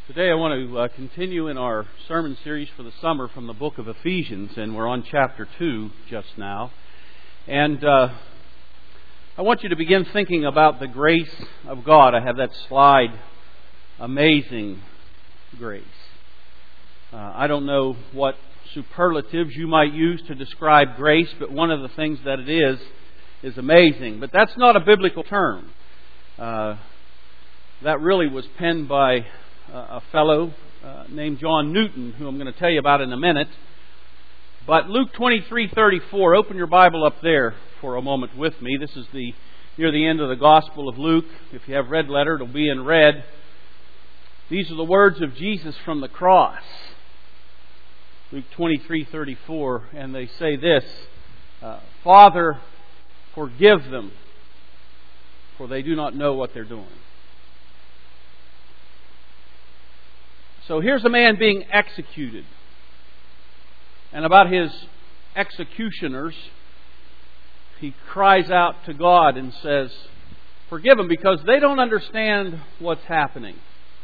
Today I want to continue in our sermon series for the summer from the book of Ephesians, and we're on chapter 2 just now. And I want you to begin thinking about the grace of God. I have that slide, Amazing Grace. I don't know what superlatives you might use to describe grace, but one of the things that it is amazing. But that's not a biblical term. That really was penned by a fellow named John Newton, who I'm going to tell you about in a minute. But Luke 23:34, open your Bible up there for a moment with me. This is near the end of the Gospel of Luke. If you have red letter, it'll be in red. These are the words of Jesus from the cross. Luke 23:34, and they say this, Father, forgive them, for they do not know what they're doing. So here's a man being executed. And about his executioners, he cries out to God and says, forgive them because they don't understand what's happening.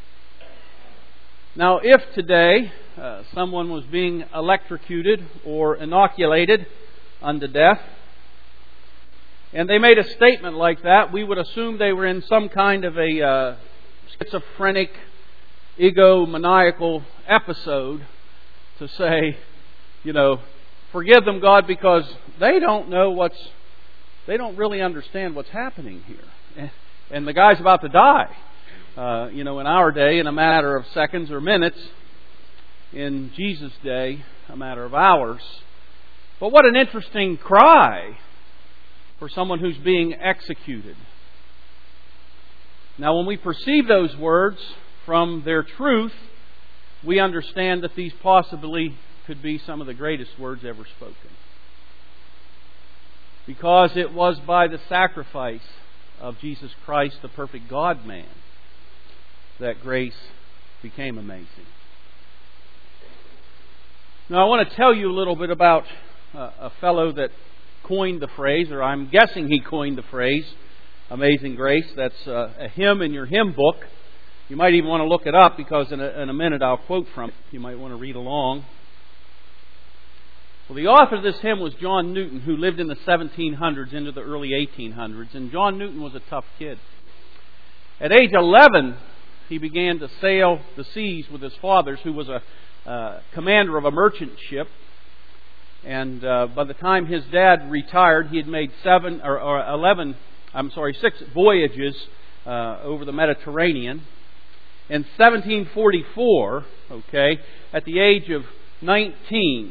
Now, if today someone was being electrocuted or inoculated unto death, and they made a statement like that, we would assume they were in some kind of a schizophrenic, egomaniacal episode to say, forgive them, God, because they don't really understand what's happening here. And the guy's about to die. In our day, in a matter of seconds or minutes. In Jesus' day, a matter of hours. But what an interesting cry for someone who's being executed. Now, when we perceive those words from their truth, we understand that these possibly could be some of the greatest words ever spoken. Because it was by the sacrifice of Jesus Christ, the perfect God-man, that grace became amazing. Now, I want to tell you a little bit about a fellow that coined the phrase, or I'm guessing he coined the phrase, Amazing Grace. That's a hymn in your hymn book. You might even want to look it up because in a minute I'll quote from it. You might want to read along. Well, the author of this hymn was John Newton, who lived in the 1700s into the early 1800s. And John Newton was a tough kid. At age 11, he began to sail the seas with his father, who was a commander of a merchant ship. And by the time his dad retired, he had made 6 voyages over the Mediterranean. In 1744, at the age of 19,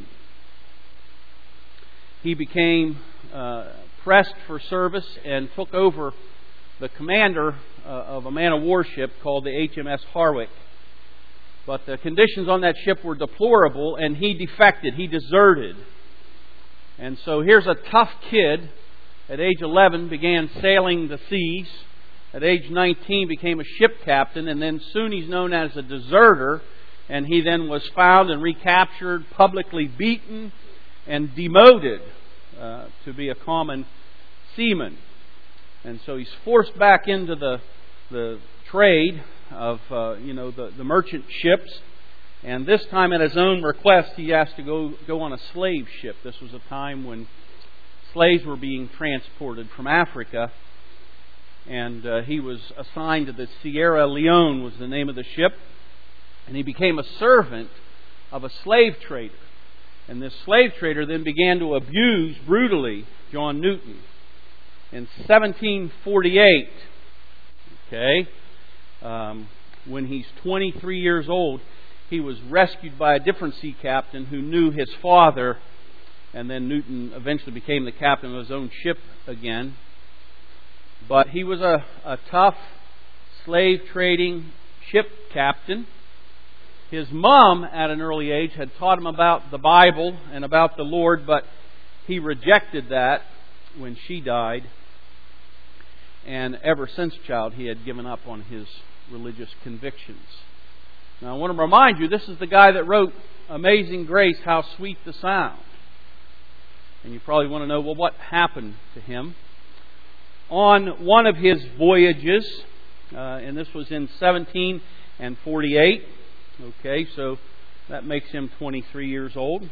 he became pressed for service and took over the commander of a man-of-war ship called the HMS Harwich. But the conditions on that ship were deplorable, and he defected. He deserted. And so here's a tough kid at age 11, began sailing the seas. At age 19, became a ship captain, and then soon he's known as a deserter. And he then was found and recaptured, publicly beaten, and demoted to be a common seaman. And so he's forced back into the trade of the merchant ships. And this time, at his own request, he asked to go on a slave ship. This was a time when slaves were being transported from Africa. And he was assigned to the Sierra Leone was the name of the ship. And he became a servant of a slave trader. And this slave trader then began to abuse brutally John Newton. In 1748, when he's 23 years old, he was rescued by a different sea captain who knew his father. And then Newton eventually became the captain of his own ship again. But he was a tough slave trading ship captain. His mom, at an early age, had taught him about the Bible and about the Lord, but he rejected that when she died. And ever since child, he had given up on his religious convictions. Now, I want to remind you, this is the guy that wrote Amazing Grace, How Sweet the Sound. And you probably want to know, well, what happened to him? On one of his voyages, and this was in 1748, Okay, so that makes him 23 years old.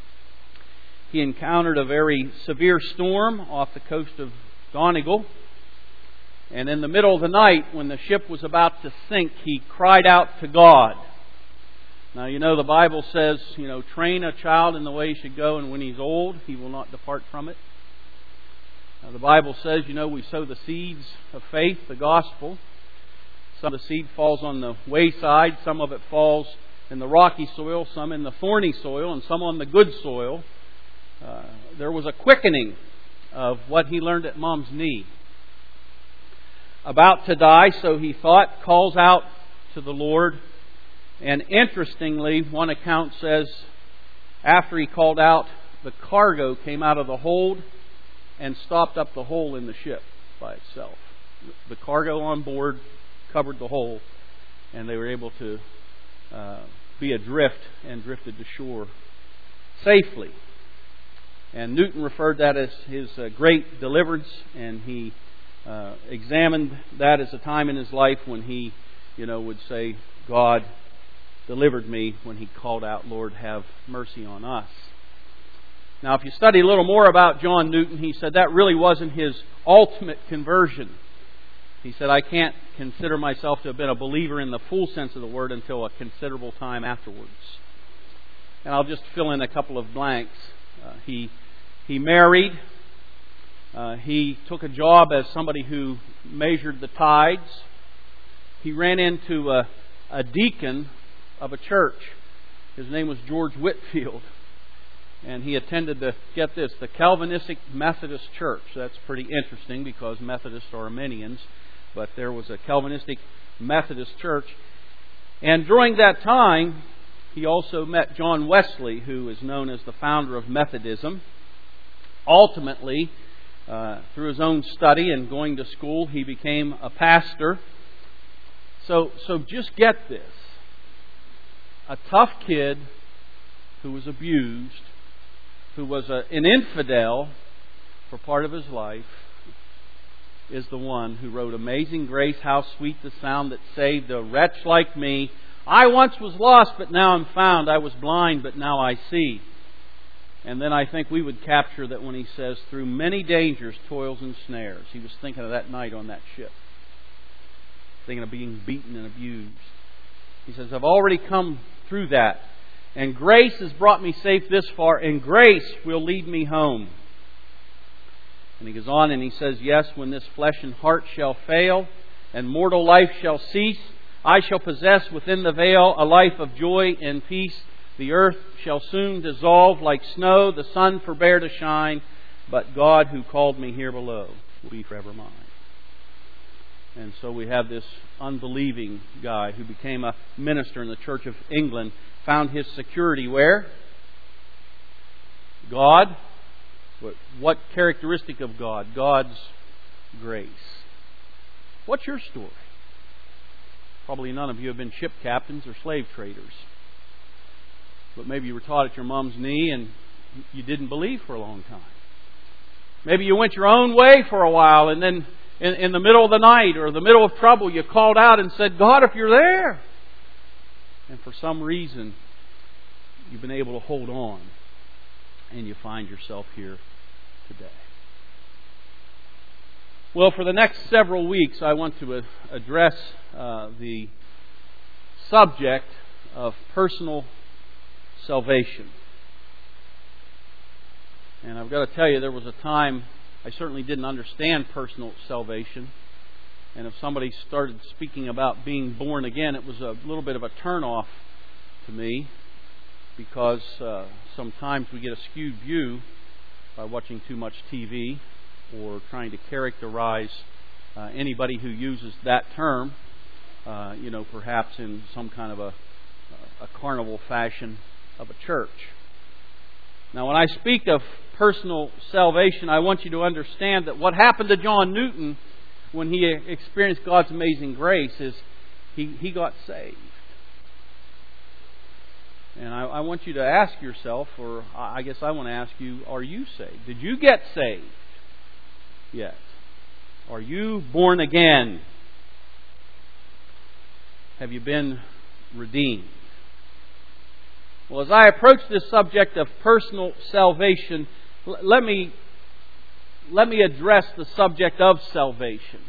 He encountered a very severe storm off the coast of Donegal. And in the middle of the night, when the ship was about to sink, he cried out to God. Now, you know, the Bible says, train a child in the way he should go, and when he's old, he will not depart from it. Now, the Bible says, we sow the seeds of faith, the gospel. Some of the seed falls on the wayside, some of it falls in the rocky soil, some in the thorny soil, and some on the good soil. There was a quickening of what he learned at Mom's knee. About to die, so he thought, calls out to the Lord. And interestingly, one account says, after he called out, the cargo came out of the hold and stopped up the hole in the ship by itself. The cargo on board covered the hole, and they were able to be adrift and drifted to shore safely. And Newton referred that as his great deliverance, and he examined that as a time in his life when he, would say, God delivered me, when he called out, Lord, have mercy on us. Now, if you study a little more about John Newton, he said that really wasn't his ultimate conversion. He said, I can't consider myself to have been a believer in the full sense of the word until a considerable time afterwards. And I'll just fill in a couple of blanks. He married. He took a job as somebody who measured the tides. He ran into a deacon of a church. His name was George Whitfield. And he attended the Calvinistic Methodist Church. That's pretty interesting because Methodists are Arminians. But there was a Calvinistic Methodist church. And during that time, he also met John Wesley, who is known as the founder of Methodism. Ultimately, through his own study and going to school, he became a pastor. So just get this. A tough kid who was abused, who was an infidel for part of his life, is the one who wrote Amazing Grace, how sweet the sound that saved a wretch like me. I once was lost, but now I'm found. I was blind, but now I see. And then I think we would capture that when he says, through many dangers, toils and snares. He was thinking of that night on that ship. Thinking of being beaten and abused. He says, I've already come through that. And grace has brought me safe this far, and grace will lead me home. And he goes on and he says, yes, when this flesh and heart shall fail, and mortal life shall cease, I shall possess within the veil a life of joy and peace. The earth shall soon dissolve like snow, the sun forbear to shine, but God who called me here below will be forever mine. And so we have this unbelieving guy who became a minister in the Church of England, found his security where? God. What characteristic of God? God's grace. What's your story? Probably none of you have been ship captains or slave traders. But maybe you were taught at your mom's knee and you didn't believe for a long time. Maybe you went your own way for a while, and then in the middle of the night or the middle of trouble you called out and said, God, if you're there. And for some reason you've been able to hold on, and you find yourself here today. Well, for the next several weeks I want to address the subject of personal salvation. And I've got to tell you, there was a time I certainly didn't understand personal salvation. And if somebody started speaking about being born again, it was a little bit of a turn-off to me, because sometimes we get a skewed view by watching too much TV or trying to characterize anybody who uses that term, perhaps in some kind of a carnival fashion of a church. Now, when I speak of personal salvation, I want you to understand that what happened to John Newton when he experienced God's amazing grace is he got saved. And I want you to ask yourself, or I guess I want to ask you, are you saved? Did you get saved yet? Are you born again? Have you been redeemed? Well, as I approach this subject of personal salvation, let me address the subject of salvation.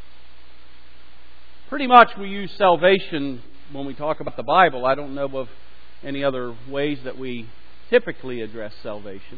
Pretty much we use salvation when we talk about the Bible. I don't know of any other ways that we typically address salvation.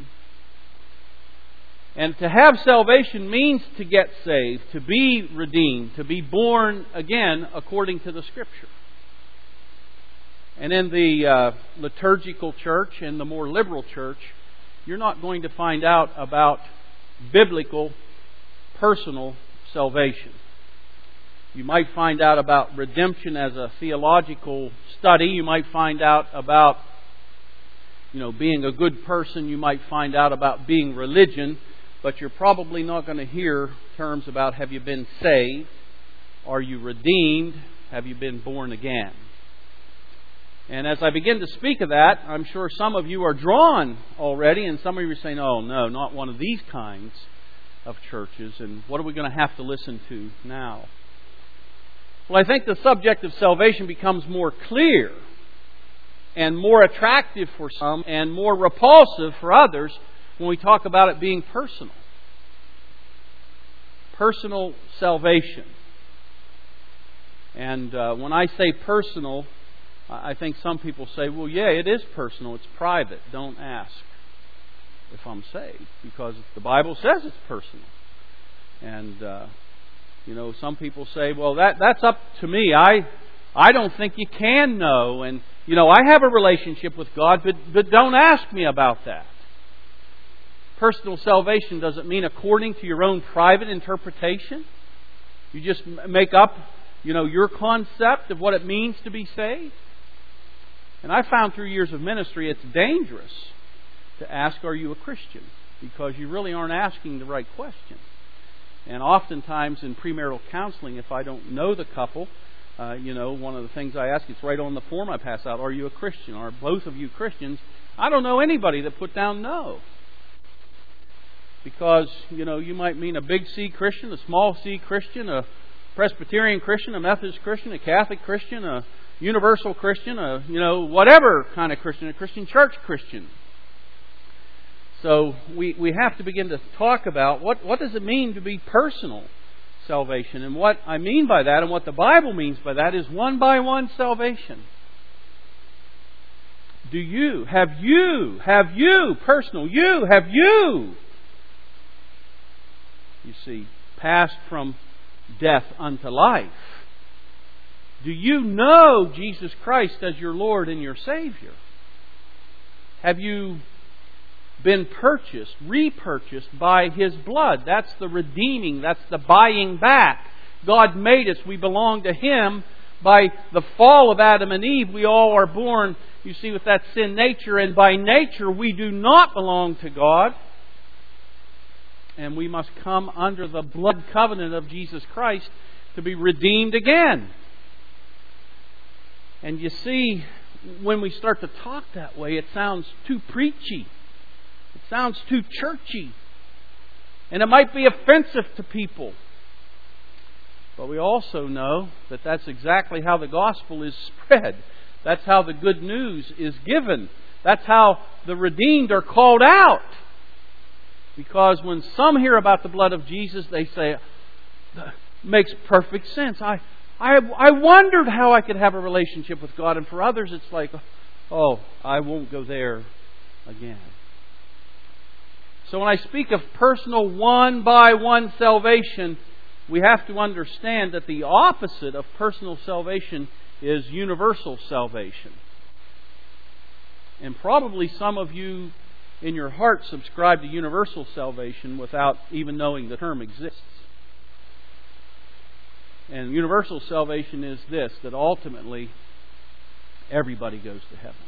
And to have salvation means to get saved, to be redeemed, to be born again according to the Scripture. And in the liturgical church and the more liberal church, you're not going to find out about biblical, personal salvation. You might find out about redemption as a theological study. You might find out about, being a good person. You might find out about being religion. But you're probably not going to hear terms about have you been saved? Are you redeemed? Have you been born again? And as I begin to speak of that, I'm sure some of you are drawn already, and some of you are saying, oh no, not one of these kinds of churches, and what are we going to have to listen to now? Well, I think the subject of salvation becomes more clear and more attractive for some and more repulsive for others when we talk about it being personal. Personal salvation. And when I say personal, I think some people say, well, yeah, it is personal. It's private. Don't ask if I'm saved, because the Bible says it's personal. And, some people say, well, that's up to me. I don't think you can know. And, I have a relationship with God, but don't ask me about that. Personal salvation doesn't mean according to your own private interpretation. You just make up, your concept of what it means to be saved. And I found through years of ministry it's dangerous to ask, are you a Christian? Because you really aren't asking the right question. And oftentimes in premarital counseling, if I don't know the couple, one of the things I ask, it's right on the form I pass out, are you a Christian? Are both of you Christians? I don't know anybody that put down no. Because, you might mean a big C Christian, a small C Christian, a Presbyterian Christian, a Methodist Christian, a Catholic Christian, a Universal Christian, whatever kind of Christian, a Christian church Christian. So we have to begin to talk about what does it mean to be personal salvation. And what I mean by that and what the Bible means by that is one by one salvation. Have you, personal, you, see, passed from death unto life? Do you know Jesus Christ as your Lord and your Savior? Have you been repurchased by His blood? That's the redeeming, that's the buying back. God made us, we belong to Him. By the fall of Adam and Eve, we all are born, you see, with that sin nature, and by nature we do not belong to God. And we must come under the blood covenant of Jesus Christ to be redeemed again. And you see, when we start to talk that way, it sounds too preachy. It sounds too churchy. And it might be offensive to people. But we also know that that's exactly how the gospel is spread. That's how the good news is given. That's how the redeemed are called out. Because when some hear about the blood of Jesus, they say, makes perfect sense. I wondered how I could have a relationship with God. And for others, it's like, oh, I won't go there again. So when I speak of personal one by one salvation, we have to understand that the opposite of personal salvation is universal salvation. And probably some of you in your heart subscribe to universal salvation without even knowing the term exists. And universal salvation is this, that ultimately everybody goes to heaven.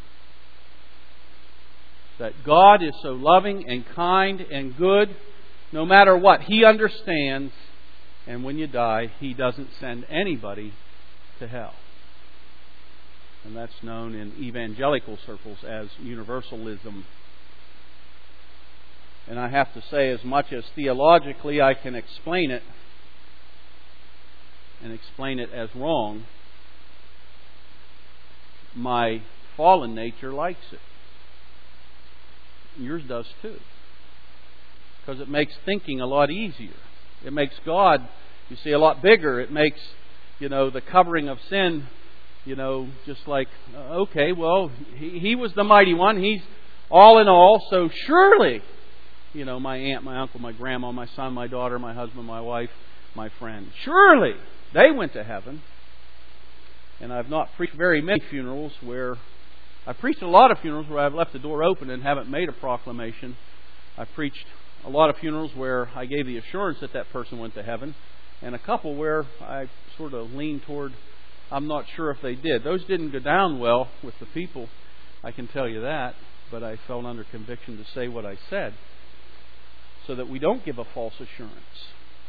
That God is so loving and kind and good, no matter what, He understands, and when you die, He doesn't send anybody to hell. And that's known in evangelical circles as universalism. And I have to say, as much as theologically I can explain it, and explain it as wrong, my fallen nature likes it. Yours does too. Because it makes thinking a lot easier. It makes God, you see, a lot bigger. It makes, the covering of sin, just like, okay, well, He was the mighty one. He's all in all. So surely, my aunt, my uncle, my grandma, my son, my daughter, my husband, my wife, my friend, surely they went to heaven. And I've not preached very many funerals where... I've preached a lot of funerals where I've left the door open and haven't made a proclamation. I've preached a lot of funerals where I gave the assurance that that person went to heaven. And a couple where I sort of leaned toward, I'm not sure if they did. Those didn't go down well with the people, I can tell you that. But I felt under conviction to say what I said, so that we don't give a false assurance.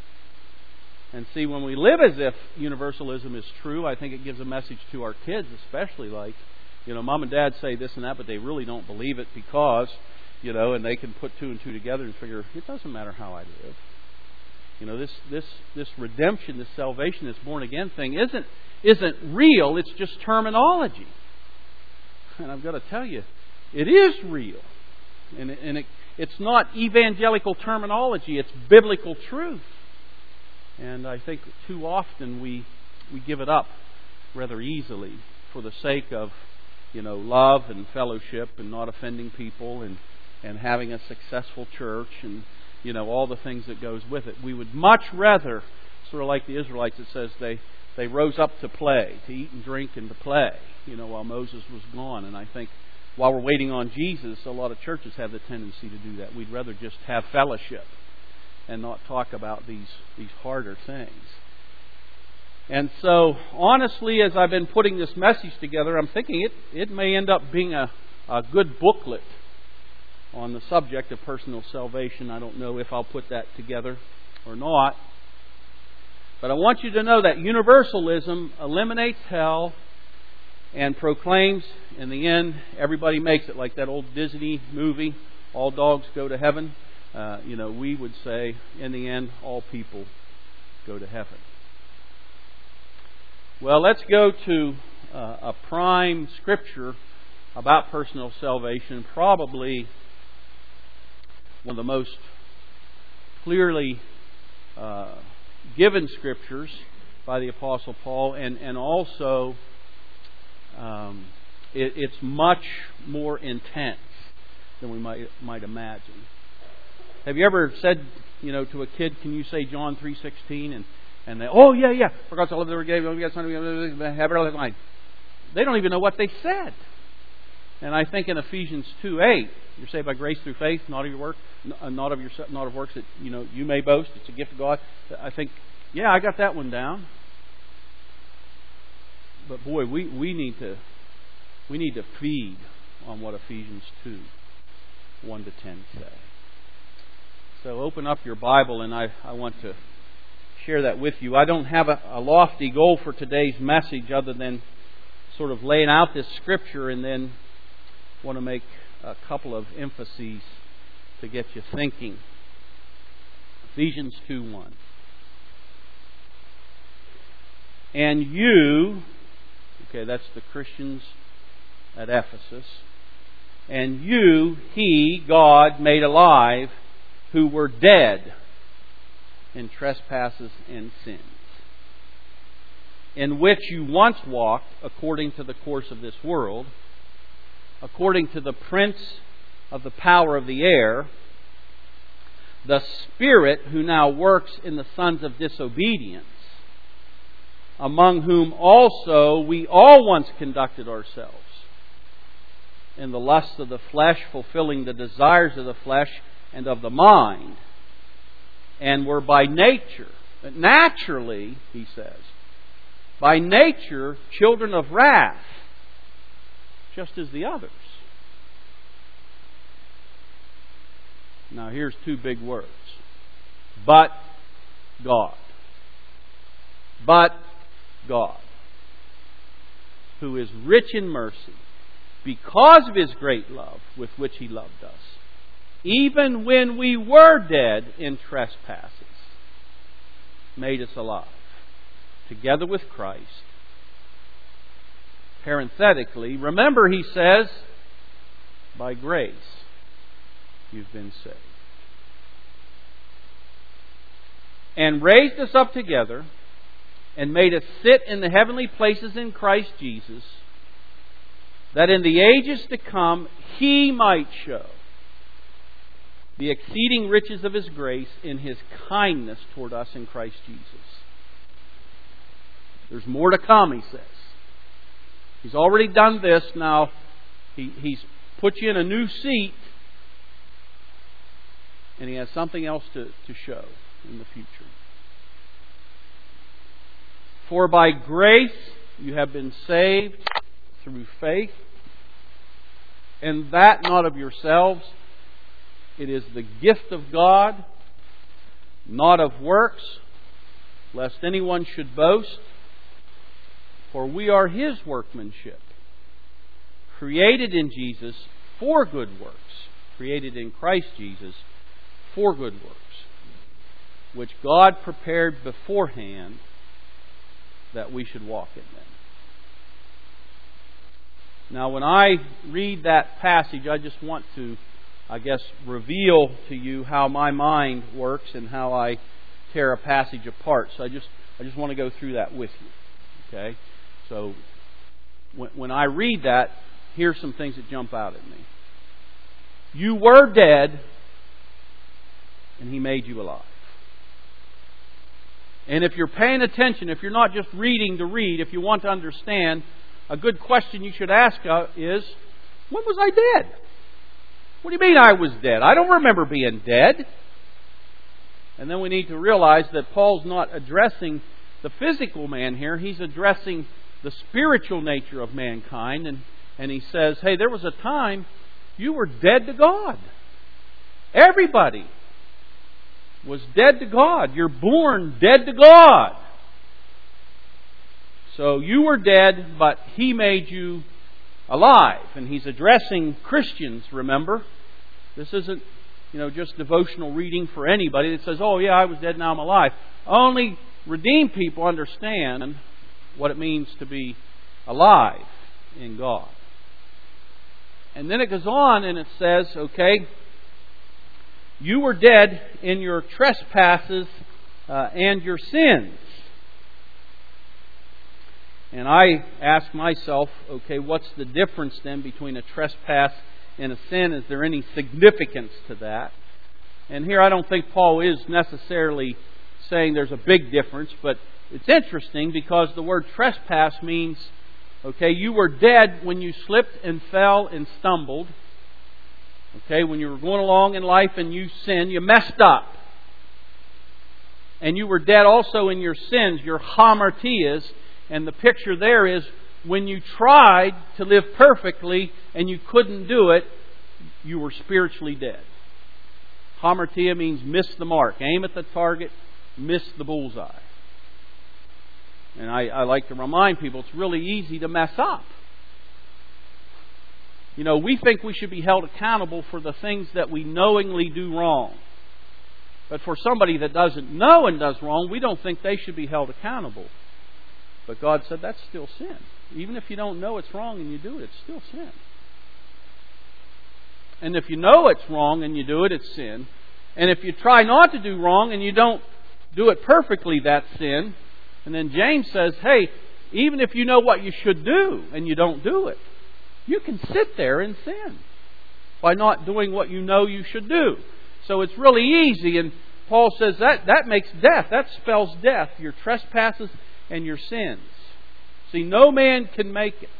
And see, when we live as if universalism is true, I think it gives a message to our kids, especially like, Mom and Dad say this and that, but they really don't believe it because, and they can put two and two together and figure, it doesn't matter how I live. This redemption, this salvation, this born again thing isn't real. It's just terminology. And I've got to tell you, it is real. And it's not evangelical terminology. It's biblical truth. And I think too often we give it up rather easily for the sake of, love and fellowship and not offending people and having a successful church and, all the things that goes with it. We would much rather, sort of like the Israelites, it says they rose up to play, to eat and drink and to play, while Moses was gone. And I think while we're waiting on Jesus, a lot of churches have the tendency to do that. We'd rather just have fellowship and not talk about these harder things. And so, honestly, as I've been putting this message together, I'm thinking it may end up being a good booklet on the subject of personal salvation. I don't know if I'll put that together or not. But I want you to know that universalism eliminates hell and proclaims, in the end, everybody makes it. Like that old Disney movie, All Dogs Go to Heaven. We would say, in the end, all people go to heaven. Well, let's go to a prime scripture about personal salvation, probably one of the most clearly given scriptures by the Apostle Paul, and also it's much more intense than we might imagine. Have you ever said, to a kid, can you say John 3:16? And they, oh yeah, for God so loved the world, gave you Son, have it line. They don't even know what they said. And I think in Ephesians 2:8, you're saved by grace through faith, not of your work, not of works that you may boast. It's a gift of God. I think, yeah, I got that one down. But boy, we need to feed on what Ephesians 2:1-10 say. So open up your Bible, and I want to share that with you. I don't have a lofty goal for today's message other than sort of laying out this scripture, and then want to make a couple of emphases to get you thinking. Ephesians 2:1. And you, okay, that's the Christians at Ephesus. And you, He, God, made alive, who were dead in trespasses and sins, in which you once walked according to the course of this world, according to the prince of the power of the air, the Spirit who now works in the sons of disobedience, among whom also we all once conducted ourselves in the lusts of the flesh, fulfilling the desires of the flesh and of the mind, and were by nature, naturally, he says, by nature children of wrath, just as the others. Now here's two big words. But God. But God, who is rich in mercy, because of His great love with which He loved us, even when we were dead in trespasses, made us alive, together with Christ. Parenthetically, remember he says, by grace you've been saved. And raised us up together, and made us sit in the heavenly places in Christ Jesus, that in the ages to come He might show the exceeding riches of His grace in His kindness toward us in Christ Jesus. There's more to come, he says. He's already done this. Now, He's put you in a new seat, and He has something else to show in the future. For by grace you have been saved through faith, and that not of yourselves. It is the gift of God, not of works, lest anyone should boast. For we are His workmanship, created in Jesus for good works, created in Christ Jesus for good works, which God prepared beforehand that we should walk in them. Now, when I read that passage, I just want to, reveal to you how my mind works and how I tear a passage apart. So I just want to go through that with you. Okay? So when I read that, here's some things that jump out at me. You were dead, and He made you alive. And if you're paying attention, if you're not just reading to read, if you want to understand, a good question you should ask is, when was I dead? What do you mean I was dead? I don't remember being dead. And then we need to realize that Paul's not addressing the physical man here. He's addressing the spiritual nature of mankind. And he says, hey, there was a time you were dead to God. Everybody was dead to God. You're born dead to God. So you were dead, but He made you alive. And he's addressing Christians, remember. This isn't, just devotional reading for anybody that says, oh yeah, I was dead, now I'm alive. Only redeemed people understand what it means to be alive in God. And then it goes on and it says, okay, you were dead in your trespasses and your sins. And I ask myself, okay, what's the difference then between a trespass and a sin? Is there any significance to that? And here I don't think Paul is necessarily saying there's a big difference, but it's interesting because the word trespass means, okay, you were dead when you slipped and fell and stumbled. Okay, when you were going along in life and you sinned, you messed up. And you were dead also in your sins, your hamartias. And the picture there is when you tried to live perfectly and you couldn't do it, you were spiritually dead. Hamartia means miss the mark. Aim at the target, miss the bullseye. And I like to remind people it's really easy to mess up. We think we should be held accountable for the things that we knowingly do wrong. But for somebody that doesn't know and does wrong, we don't think they should be held accountable. But God said that's still sin. Even if you don't know it's wrong and you do it, it's still sin. And if you know it's wrong and you do it, it's sin. And if you try not to do wrong and you don't do it perfectly, that's sin. And then James says, hey, even if you know what you should do and you don't do it, you can sit there and sin by not doing what you know you should do. So it's really easy. And Paul says that makes death. That spells death. Your trespasses and your sins. See, no man can make it.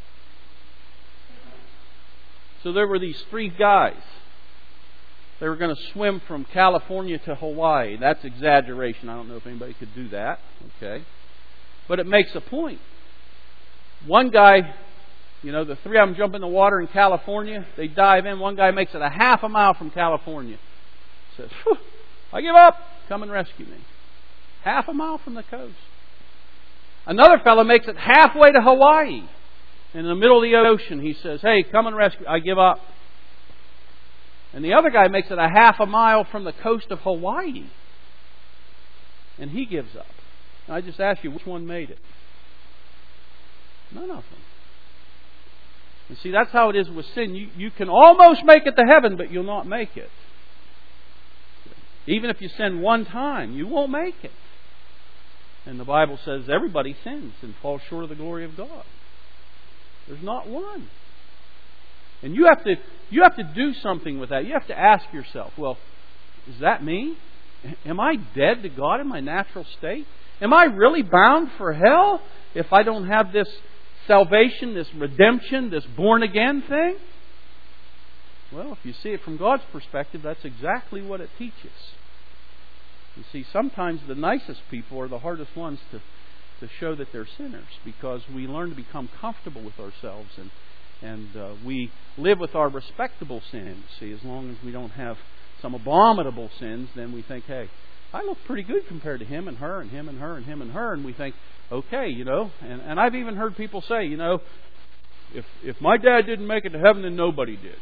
So there were these three guys. They were going to swim from California to Hawaii. That's exaggeration. I don't know if anybody could do that. Okay. But it makes a point. One guy, the three of them jump in the water in California. They dive in. One guy makes it a half a mile from California. Says, I give up. Come and rescue me. Half a mile from the coast. Another fellow makes it halfway to Hawaii. In the middle of the ocean, he says, hey, come and rescue. I give up. And the other guy makes it a half a mile from the coast of Hawaii. And he gives up. Now, I just ask you, which one made it? None of them. And see, that's how it is with sin. You can almost make it to heaven, but you'll not make it. Even if you sin one time, you won't make it. And the Bible says everybody sins and falls short of the glory of God. There's not one. And you have to do something with that. You have to ask yourself, well, is that me? Am I dead to God in my natural state? Am I really bound for hell if I don't have this salvation, this redemption, this born again thing? Well, if you see it from God's perspective, that's exactly what it teaches. You see, sometimes the nicest people are the hardest ones to show that they're sinners, because we learn to become comfortable with ourselves and we live with our respectable sins. See, as long as we don't have some abominable sins, then we think, hey, I look pretty good compared to him and her and him and her and him and her, and we think, okay, and I've even heard people say, if my dad didn't make it to heaven, then nobody did.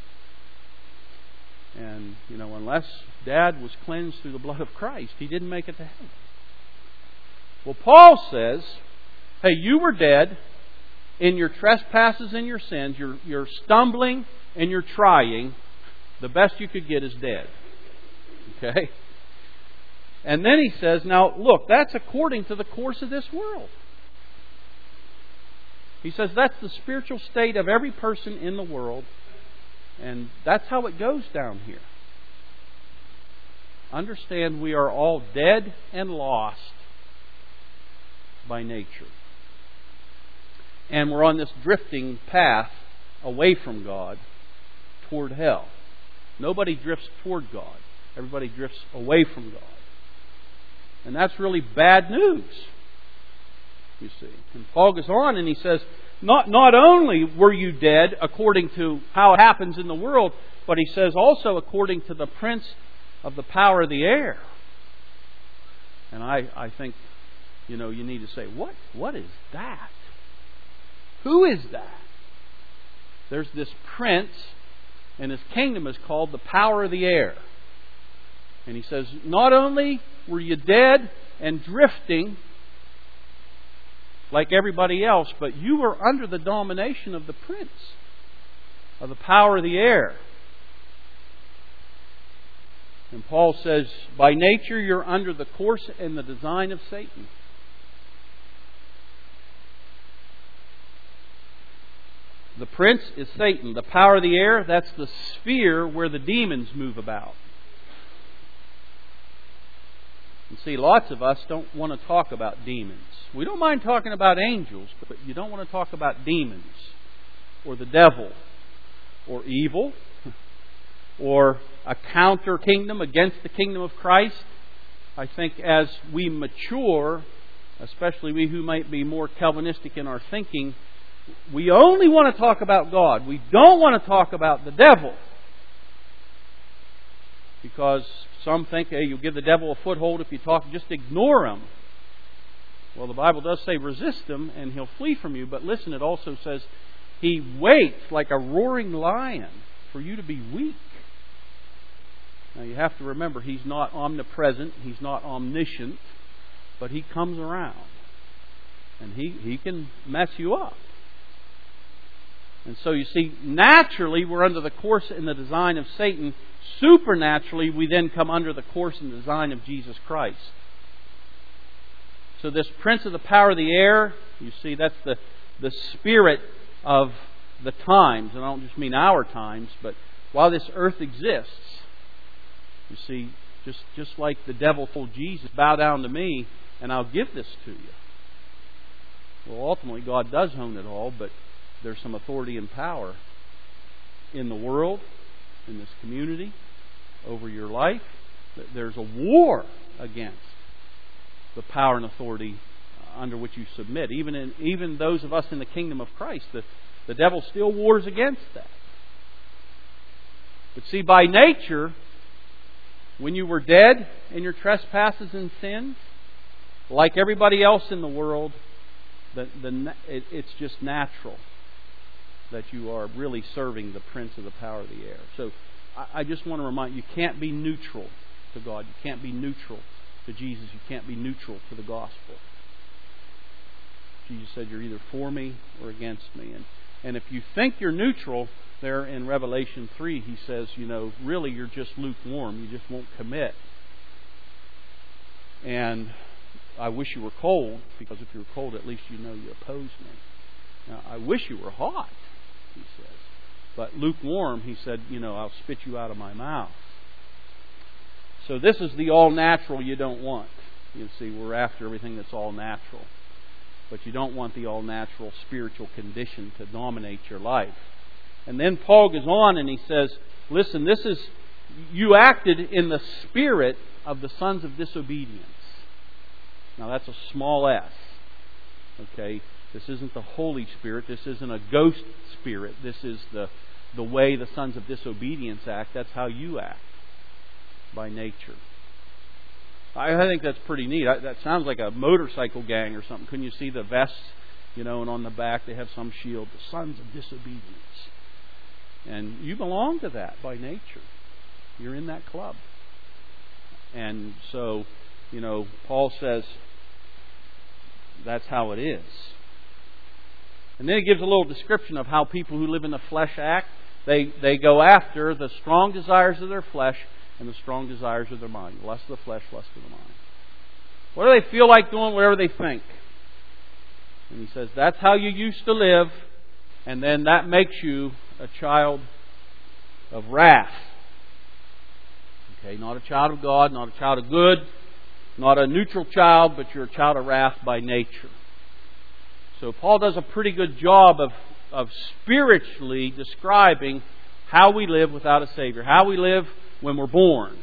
And, unless Dad was cleansed through the blood of Christ, he didn't make it to heaven. Well, Paul says, hey, you were dead in your trespasses and your sins. You're stumbling and you're trying. The best you could get is dead. Okay? And then he says, now, look, that's according to the course of this world. He says that's the spiritual state of every person in the world. And that's how it goes down here. Understand, we are all dead and lost by nature. And we're on this drifting path away from God toward hell. Nobody drifts toward God. Everybody drifts away from God. And that's really bad news, you see. And Paul goes on and he says, not only were you dead according to how it happens in the world, but he says also according to the prince of the power of the air. And I think, you need to say, what is that? Who is that? There's this prince, and his kingdom is called the power of the air. And he says, not only were you dead and drifting like everybody else, but you were under the domination of the prince of the power of the air. And Paul says, by nature you're under the course and the design of Satan. The prince is Satan. The power of the air, that's the sphere where the demons move about. And see, lots of us don't want to talk about demons. We don't mind talking about angels, but you don't want to talk about demons or the devil or evil or a counter kingdom against the kingdom of Christ. I think as we mature, especially we who might be more Calvinistic in our thinking, we only want to talk about God. We don't want to talk about the devil. Because some think, hey, you'll give the devil a foothold if you talk, just ignore him. Well, the Bible does say resist him and he'll flee from you. But listen, it also says he waits like a roaring lion for you to be weak. Now you have to remember, he's not omnipresent, he's not omniscient, but he comes around. And he can mess you up. And so you see, naturally we're under the course and the design of Satan. Supernaturally, we then come under the course and design of Jesus Christ. So this prince of the power of the air, you see, that's the spirit of the times. And I don't just mean our times, but while this earth exists, you see, just like the devil told Jesus, bow down to me and I'll give this to you. Well, ultimately God does own it all, but there's some authority and power in the world, in this community, over your life. There's a war against the power and authority under which you submit. Even those of us in the kingdom of Christ, the devil still wars against that. But see, by nature, when you were dead in your trespasses and sins, like everybody else in the world, it's just natural that you are really serving the prince of the power of the air. So I just want to remind you, you can't be neutral to God. You can't be neutral to Jesus. You can't be neutral to the gospel. Jesus said, you're either for me or against me. And if you think you're neutral, there in Revelation 3, He says, really you're just lukewarm. You just won't commit. And I wish you were cold, because if you were cold, at least you know you oppose me. Now, I wish you were hot, He says. But lukewarm, He said, I'll spit you out of my mouth. So this is the all-natural you don't want. You see, we're after everything that's all-natural. But you don't want the all-natural spiritual condition to dominate your life. And then Paul goes on and he says, listen, you acted in the spirit of the sons of disobedience. Now that's a small s. Okay? This isn't the Holy Spirit. This isn't a ghost spirit. This is the way the sons of disobedience act. That's how you act by nature. I think that's pretty neat. That sounds like a motorcycle gang or something. Couldn't you see the vests, and on the back they have some shield, the sons of disobedience. And you belong to that by nature. You're in that club. And so, Paul says that's how it is. And then he gives a little description of how people who live in the flesh act. They go after the strong desires of their flesh and the strong desires of their mind. Lust of the flesh, lust of the mind. What do they feel like doing? Whatever they think. And he says, that's how you used to live, and then that makes you a child of wrath. Okay, not a child of God, not a child of good, not a neutral child, but you're a child of wrath by nature. So Paul does a pretty good job of spiritually describing how we live without a Savior, how we live when we're born.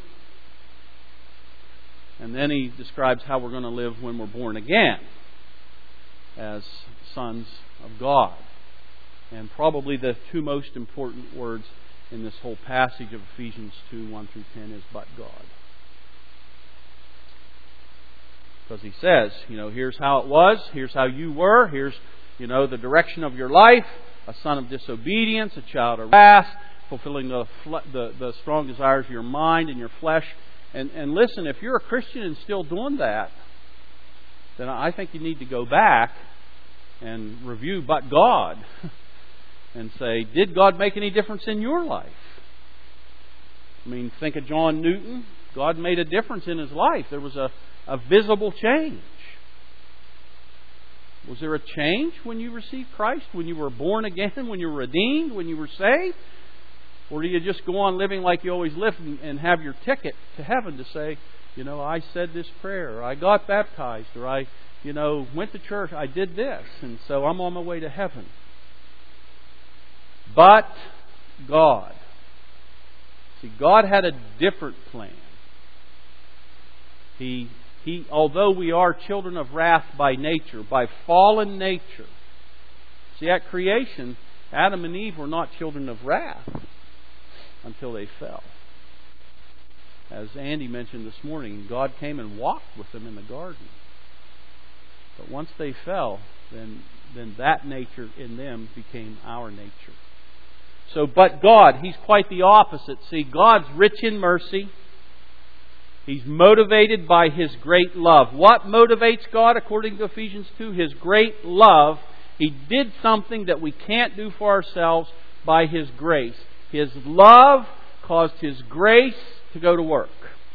And then he describes how we're going to live when we're born again as sons of God. And probably the two most important words in this whole passage of Ephesians 2, 1 through 10 is but God. Because he says, here's how it was, here's how you were, here's, the direction of your life, a son of disobedience, a child of wrath, fulfilling the strong desires of your mind and your flesh. And listen, if you're a Christian and still doing that, then I think you need to go back and review but God and say, did God make any difference in your life? I mean, think of John Newton. God made a difference in his life. There was a visible change. Was there a change when you received Christ? When you were born again? When you were redeemed? When you were saved? Or do you just go on living like you always lived and have your ticket to heaven to say, I said this prayer, or I got baptized, or I, went to church, I did this, and so I'm on my way to heaven. But God. See, God had a different plan. He, although we are children of wrath by nature, by fallen nature. See, at creation, Adam and Eve were not children of wrath until they fell. As Andy mentioned this morning, God came and walked with them in the garden. But once they fell, then that nature in them became our nature. So, but God, He's quite the opposite. See, God's rich in mercy. He's motivated by His great love. What motivates God according to Ephesians 2? His great love. He did something that we can't do for ourselves by His grace. His love caused His grace to go to work.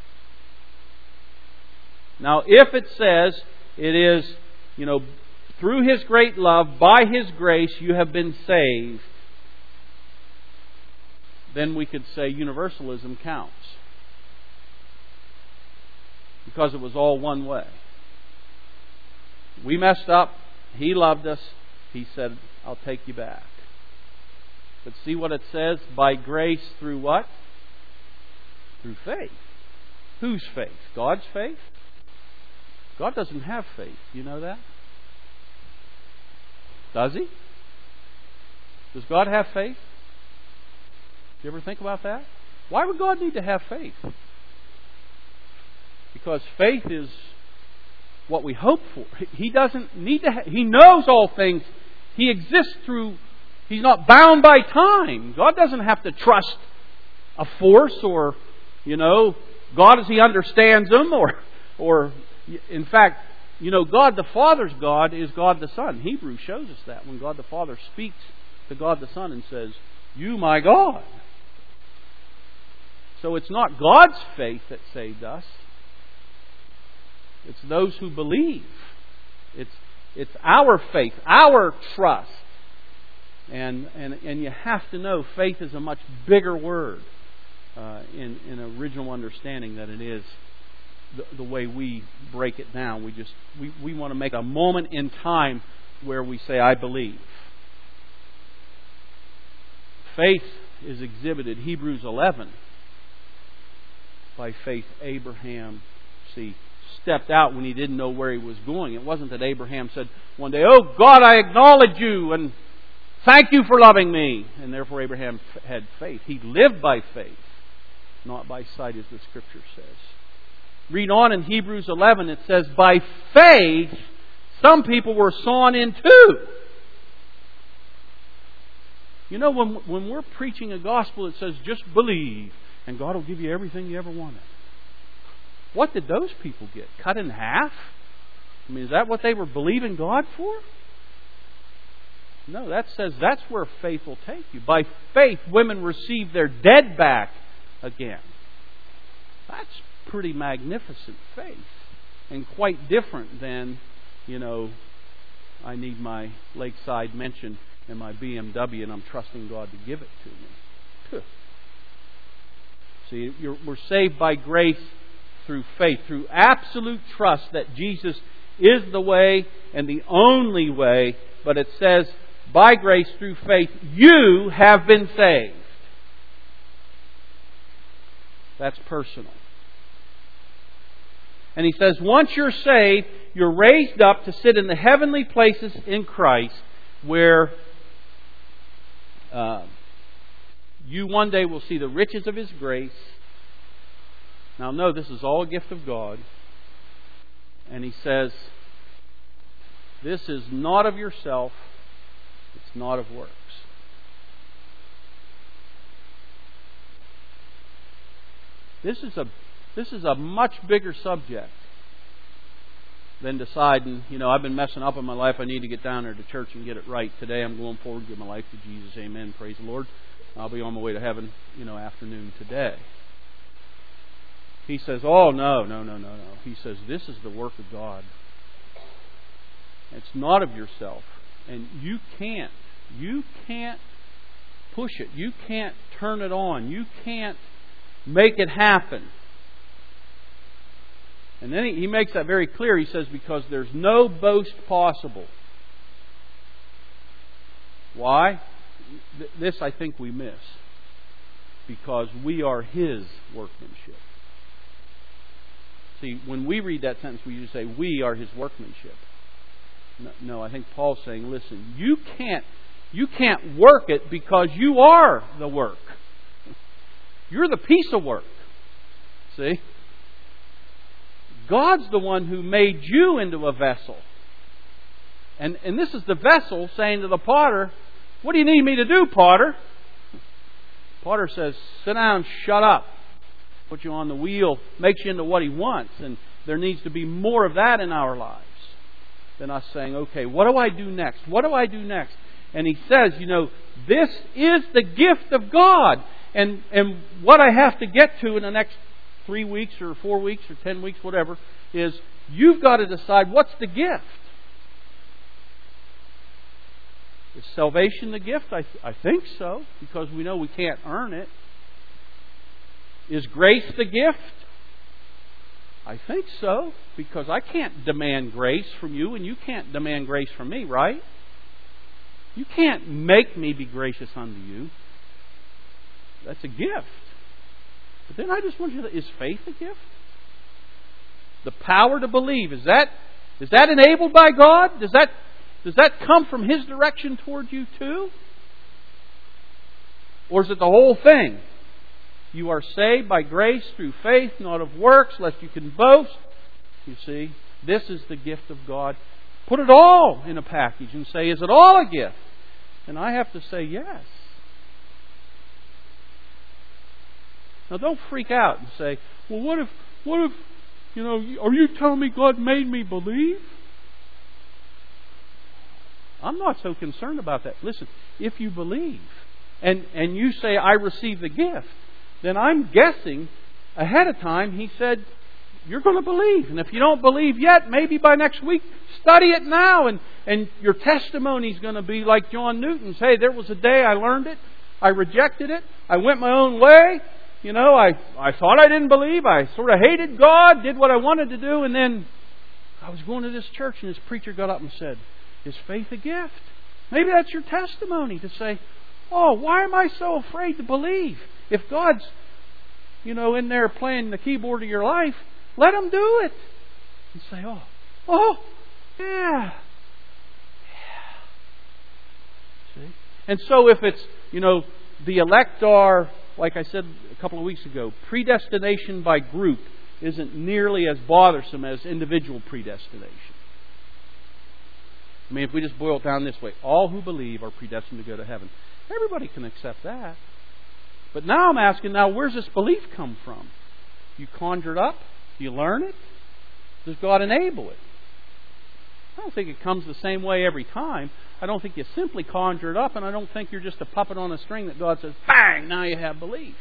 Now, if it says it is, through His great love, by His grace, you have been saved, then we could say universalism counts. Because it was all one way. We messed up. He loved us. He said, I'll take you back. But see what it says? By grace through what? Through faith. Whose faith? God's faith? God doesn't have faith. You know that? Does He? Does God have faith? Do you ever think about that? Why would God need to have faith? Because faith is what we hope for. He doesn't need to He knows all things. He exists through... He's not bound by time. God doesn't have to trust a force or, God as He understands them. Or in fact, God the Father's God is God the Son. Hebrews shows us that when God the Father speaks to God the Son and says, "You, my God." So it's not God's faith that saved us. It's those who believe. It's our faith, our trust. And you have to know faith is a much bigger word in original understanding than it is the way we break it down. We want to make a moment in time where we say, "I believe." Faith is exhibited, Hebrews 11. By faith, Abraham, stepped out when he didn't know where he was going. It wasn't that Abraham said one day, "Oh God, I acknowledge you and thank you for loving me." And therefore Abraham had faith. He lived by faith, not by sight, as the Scripture says. Read on in Hebrews 11, it says, by faith, some people were sawn in two. When we're preaching a gospel that says, just believe, and God will give you everything you ever wanted. What did those people get? Cut in half? Is that what they were believing God for? No, that says that's where faith will take you. By faith, women receive their dead back again. That's pretty magnificent faith. And quite different than, I need my lakeside mansion and my BMW and I'm trusting God to give it to me. See, we're saved by grace through faith, through absolute trust that Jesus is the way and the only way. But it says, by grace through faith, you have been saved. That's personal. And he says, once you're saved, you're raised up to sit in the heavenly places in Christ, where you one day will see the riches of His grace. Now, know this is all a gift of God. And he says, this is not of yourself. It's not of works. This is a much bigger subject than deciding, I've been messing up in my life. I need to get down there to church and get it right. Today I'm going forward to give my life to Jesus. Amen. Praise the Lord. I'll be on my way to heaven, afternoon today. He says, oh, no. He says, this is the work of God. It's not of yourself. And you can't push it. You can't turn it on. You can't make it happen. And then he makes that very clear. He says, because there's no boast possible. Why? This I think we miss. Because we are His workmanship. See, when we read that sentence, we just say, we are His workmanship. No, I think Paul's saying, listen, you can't work it because you are the work. You're the piece of work. See? God's the one who made you into a vessel. And this is the vessel saying to the potter, what do you need me to do, potter? Potter says, sit down, shut up. Put you on the wheel, makes you into what he wants. And there needs to be more of that in our lives than us saying, okay, what do I do next? What do I do next? And he says, this is the gift of God. And what I have to get to in the next 3 weeks or 4 weeks or 10 weeks, whatever, is you've got to decide what's the gift. Is salvation the gift? I think so, because we know we can't earn it. Is grace the gift? I think so, because I can't demand grace from you and you can't demand grace from me, right? You can't make me be gracious unto you. That's a gift. But then I just want you to, is faith a gift? The power to believe, is that enabled by God? Does that come from His direction toward you too? Or is it the whole thing? You are saved by grace through faith, not of works, lest you can boast. You see, this is the gift of God. Put it all in a package and say, is it all a gift? And I have to say yes. Now don't freak out and say, well, what if are you telling me God made me believe? I'm not so concerned about that. Listen, if you believe and you say, I receive the gift, then I'm guessing ahead of time He said, you're going to believe. And if you don't believe yet, maybe by next week, study it now. And your testimony is going to be like John Newton's. Hey, there was a day I learned it. I rejected it. I went my own way. I thought I didn't believe. I sort of hated God, did what I wanted to do. And then I was going to this church and this preacher got up and said, is faith a gift? Maybe that's your testimony to say, oh, why am I so afraid to believe? If God's, in there playing the keyboard of your life, let Him do it. And say, yeah. See? And so if it's, the elect are, like I said a couple of weeks ago, predestination by group isn't nearly as bothersome as individual predestination. I mean, if we just boil it down this way, all who believe are predestined to go to heaven. Everybody can accept that. But now I'm asking, where's this belief come from? You conjure it up? Do you learn it? Does God enable it? I don't think it comes the same way every time. I don't think you simply conjure it up, and I don't think you're just a puppet on a string that God says, bang, now you have belief.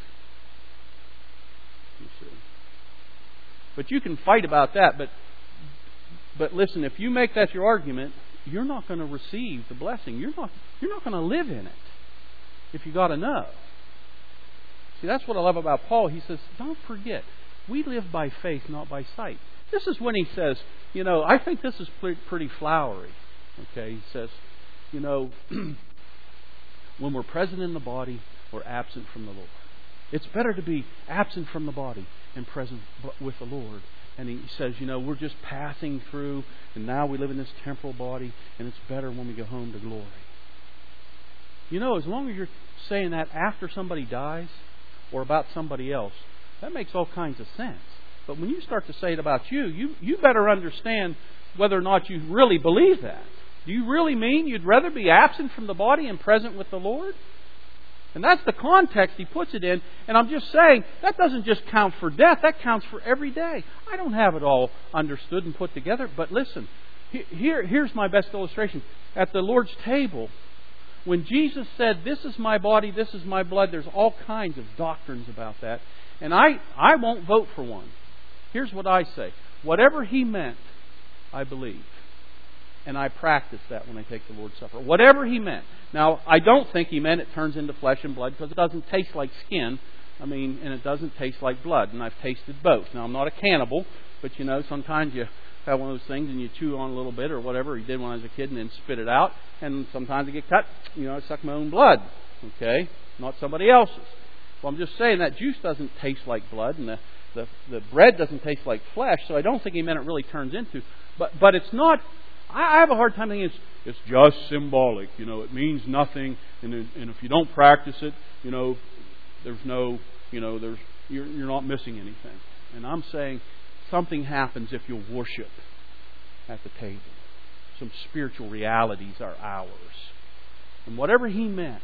You see. But you can fight about that. But listen, if you make that your argument, you're not going to receive the blessing. You're not going to live in it if you got to know. See, that's what I love about Paul. He says, don't forget, we live by faith, not by sight. This is when he says, I think this is pretty flowery. Okay, he says, when we're present in the body, we're absent from the Lord. It's better to be absent from the body and present with the Lord. And he says, we're just passing through, and now we live in this temporal body, and it's better when we go home to glory. As long as you're saying that after somebody dies or about somebody else, that makes all kinds of sense. But when you start to say it about you better understand whether or not you really believe that. Do you really mean you'd rather be absent from the body and present with the Lord? And that's the context he puts it in. And I'm just saying, that doesn't just count for death. That counts for every day. I don't have it all understood and put together. But listen, here's my best illustration. At the Lord's table, when Jesus said, this is my body, this is my blood, there's all kinds of doctrines about that. And I won't vote for one. Here's what I say. Whatever He meant, I believe. And I practice that when I take the Lord's Supper. Whatever He meant. Now, I don't think He meant it turns into flesh and blood, because it doesn't taste like skin. And it doesn't taste like blood. And I've tasted both. Now, I'm not a cannibal, but sometimes you have one of those things and you chew on a little bit or whatever. You did when I was a kid and then spit it out. And sometimes I get cut. I suck my own blood. Okay? Not somebody else's. Well, I'm just saying that juice doesn't taste like blood, and the bread doesn't taste like flesh, so I don't think He meant it really turns into. But it's not. I have a hard time thinking it's just symbolic. It means nothing, and if you don't practice it, there's no, you're not missing anything. And I'm saying something happens if you'll worship at the table. Some spiritual realities are ours, and whatever He meant,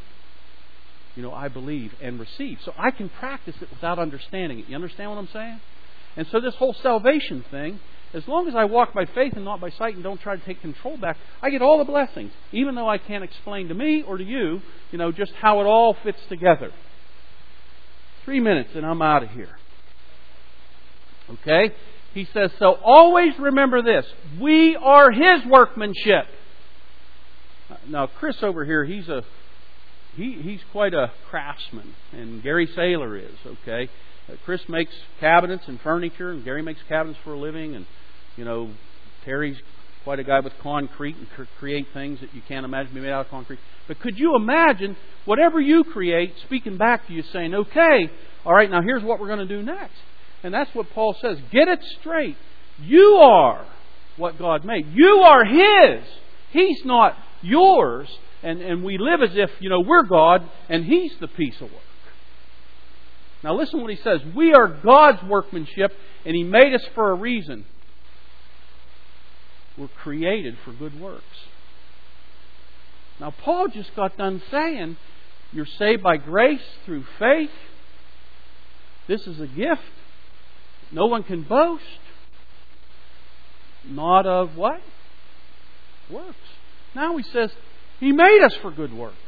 I believe and receive. So I can practice it without understanding it. You understand what I'm saying? And so this whole salvation thing, as long as I walk by faith and not by sight and don't try to take control back, I get all the blessings, even though I can't explain to me or to you, just how it all fits together. 3 minutes and I'm out of here. Okay? He says, so always remember this. We are His workmanship. Now, Chris over here, he's quite a craftsman, and Gary Saylor is, okay? Chris makes cabinets and furniture, and Gary makes cabinets for a living, and, Terry's quite a guy with concrete and create things that you can't imagine being made out of concrete. But could you imagine whatever you create speaking back to you saying, okay, all right, now here's what we're going to do next. And that's what Paul says. Get it straight. You are what God made. You are His. He's not yours. And we live as if, we're God and He's the piece of work. Now listen what he says. We are God's workmanship, and He made us for a reason. We're created for good works. Now Paul just got done saying, you're saved by grace through faith. This is a gift. No one can boast. not of what? Works. Now he says, He made us for good works.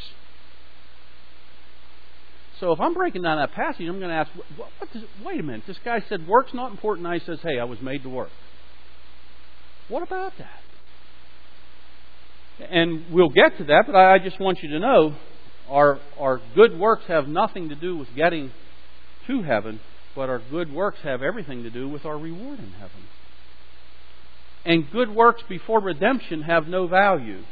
So if I'm breaking down that passage, I'm going to ask, wait a minute, this guy said work's not important. Now he says, hey, I was made to work. What about that? And we'll get to that, but I just want you to know our good works have nothing to do with getting to heaven, but our good works have everything to do with our reward in heaven. And good works before redemption have no value.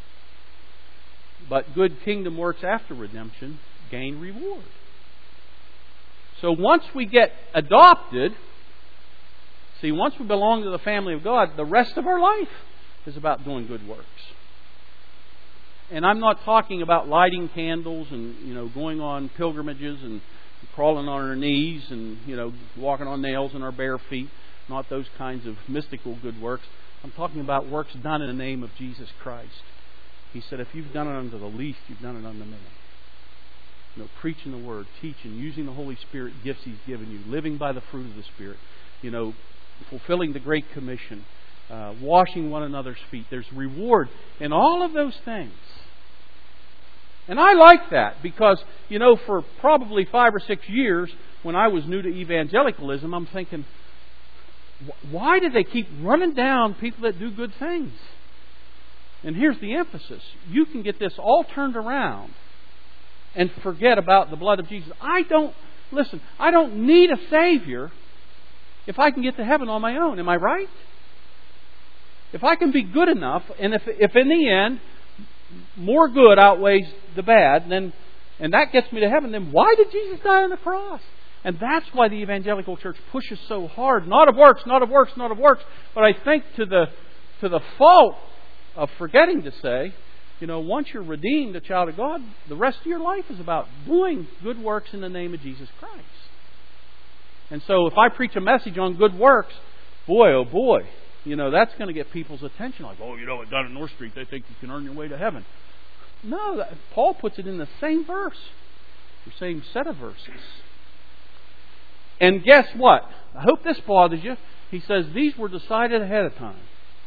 But good kingdom works after redemption gain reward. So once we get adopted, once we belong to the family of God, the rest of our life is about doing good works. And I'm not talking about lighting candles and going on pilgrimages and crawling on our knees and walking on nails in our bare feet. Not those kinds of mystical good works. I'm talking about works done in the name of Jesus Christ. He said, if you've done it unto the least, you've done it unto me. Preaching the Word, teaching, using the Holy Spirit gifts He's given you, living by the fruit of the Spirit, fulfilling the Great Commission, washing one another's feet. There's reward in all of those things. And I like that because, for probably 5 or 6 years, when I was new to evangelicalism, I'm thinking, why do they keep running down people that do good things? And here's the emphasis. You can get this all turned around and forget about the blood of Jesus. I don't need a Savior if I can get to heaven on my own. Am I right? If I can be good enough, and if in the end more good outweighs the bad, and that gets me to heaven, then why did Jesus die on the cross? And that's why the evangelical church pushes so hard. Not of works, not of works, not of works. But I think to the fault of forgetting to say, once you're redeemed, a child of God, the rest of your life is about doing good works in the name of Jesus Christ. And so if I preach a message on good works, boy, oh boy, that's going to get people's attention. Like, down in North Street, they think you can earn your way to heaven. No, Paul puts it in the same verse, the same set of verses. And guess what? I hope this bothers you. He says these were decided ahead of time.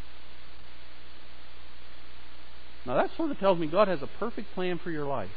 Now that sort of tells me God has a perfect plan for your life.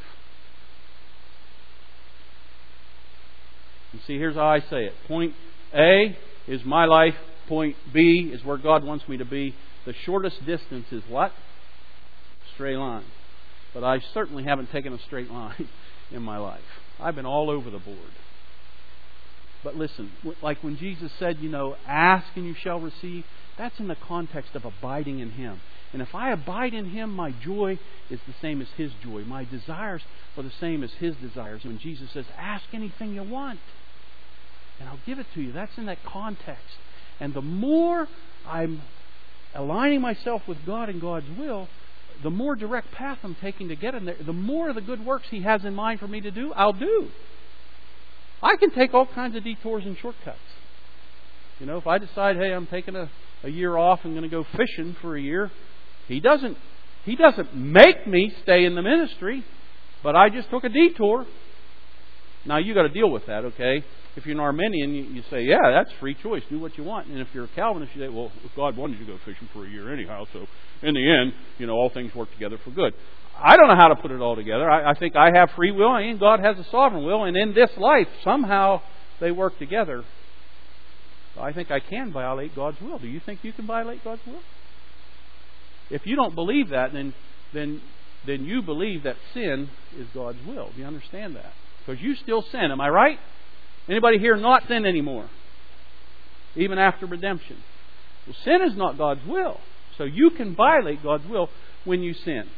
You see, here's how I say it. Point A is my life. Point B is where God wants me to be. The shortest distance is what? Straight line. But I certainly haven't taken a straight line in my life. I've been all over the board. But listen, like when Jesus said, ask and you shall receive, that's in the context of abiding in Him. And if I abide in Him, my joy is the same as His joy. My desires are the same as His desires. When Jesus says, ask anything you want, and I'll give it to you. That's in that context. And the more I'm aligning myself with God and God's will, the more direct path I'm taking to get in there, the more of the good works He has in mind for me to do, I'll do. I can take all kinds of detours and shortcuts. If I decide, hey, I'm taking a year off, I'm going to go fishing for a year, He doesn't make me stay in the ministry, but I just took a detour. Now you got to deal with that, okay? If you're an Arminian, you say, yeah, that's free choice. Do what you want. And if you're a Calvinist, you say, well, God wanted you to go fishing for a year anyhow, so in the end, all things work together for good. I don't know how to put it all together. I think I have free will and God has a sovereign will, and in this life, somehow they work together. I think I can violate God's will. Do you think you can violate God's will? If you don't believe that, then you believe that sin is God's will. Do you understand that? Because you still sin. Am I right? Anybody here not sin anymore? Even after redemption. Well, sin is not God's will. So you can violate God's will when you sin.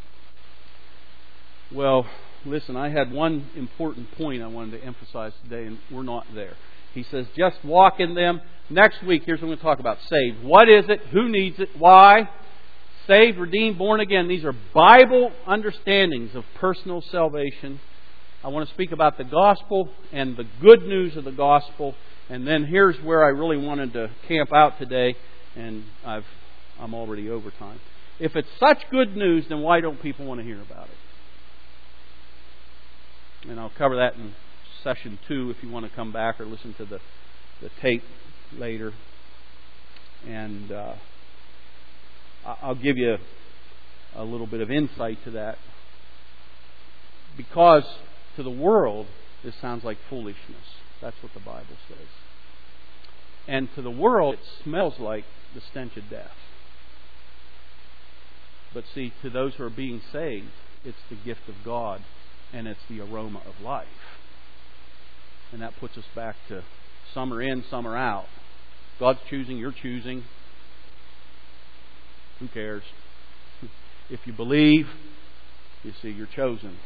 Well, listen, I had one important point I wanted to emphasize today, and we're not there. He says, just walk in them. Next week, here's what we're going to talk about. Saved. What is it? Who needs it? Why? Saved, redeemed, born again. These are Bible understandings of personal salvation. I want to speak about the gospel and the good news of the gospel. And then here's where I really wanted to camp out today. And I'm already over time. If it's such good news, then why don't people want to hear about it? And I'll cover that in session 2 if you want to come back or listen to the tape later. And I'll give you a little bit of insight to that. Because to the world, this sounds like foolishness. That's what the Bible says. And to the world, it smells like the stench of death. But see, to those who are being saved, it's the gift of God, and it's the aroma of life. And that puts us back to some are in, some are out. God's choosing, you're choosing. Who cares? If you believe, you see, you're chosen.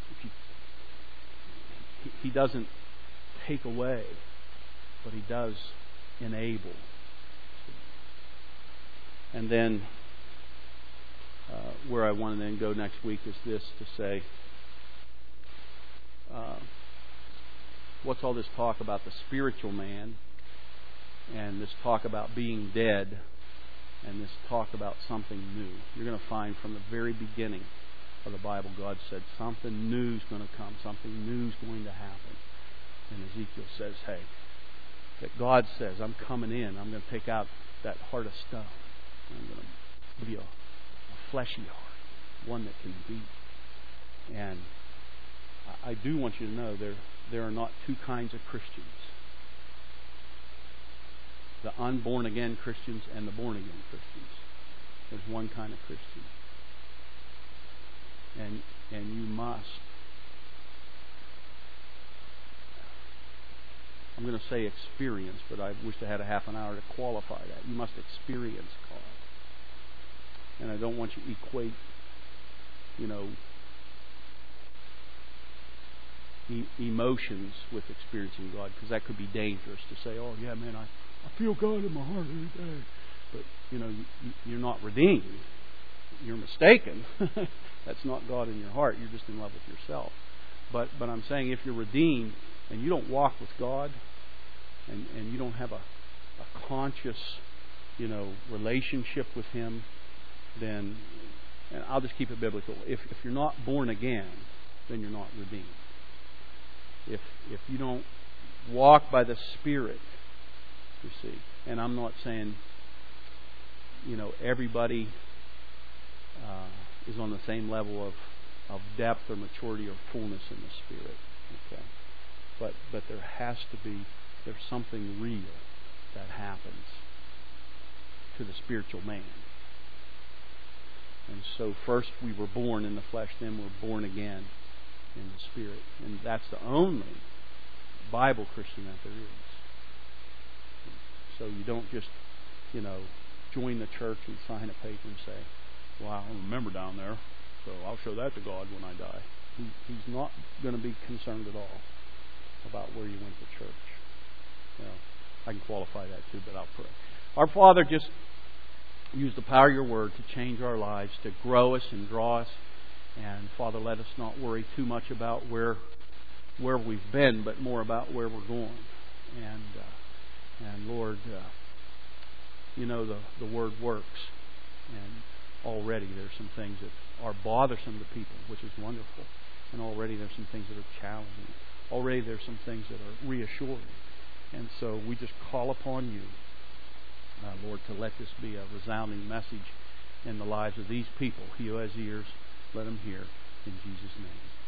He doesn't take away, but He does enable. And then where I want to then go next week is this, to say, what's all this talk about the spiritual man, and this talk about being dead, and this talk about something new? You're going to find from the very beginning of the Bible, God said something new is going to come, something new is going to happen. And Ezekiel says, hey, that God says, I'm coming in, I'm going to take out that heart of stone, I'm going to give you a fleshy heart, one that can beat. And I do want you to know there are not two kinds of Christians. The unborn again Christians and the born again Christians. There's one kind of Christian. And you must, I'm going to say experience, but I wish I had a half an hour to qualify that. You must experience God. And I don't want you to equate, emotions with experiencing God, because that could be dangerous to say, oh yeah, man, I feel God in my heart every day. But, you're not redeemed. You're mistaken. That's not God in your heart. You're just in love with yourself. But I'm saying, if you're redeemed and you don't walk with God, and you don't have a conscious, relationship with Him, then, and I'll just keep it biblical, if you're not born again, then you're not redeemed. If you don't walk by the Spirit, you see, and I'm not saying, everybody is on the same level of depth or maturity or fullness in the Spirit. Okay, but there's something real that happens to the spiritual man. And so first we were born in the flesh, then we're born again in the Spirit. And that's the only Bible Christian that there is. So you don't just, join the church and sign a paper and say, well, I remember down there, so I'll show that to God when I die. He's not going to be concerned at all about where you went to church. I can qualify that too, but I'll pray. Our Father, just use the power of Your Word to change our lives, to grow us and draw us. And Father, let us not worry too much about where we've been, but more about where we're going. And Lord, the Word works. And already there's some things that are bothersome to people, which is wonderful. And already there's some things that are challenging. Already there's some things that are reassuring. And so we just call upon You, Lord, to let this be a resounding message in the lives of these people. He who has ears, let him hear. In Jesus' name.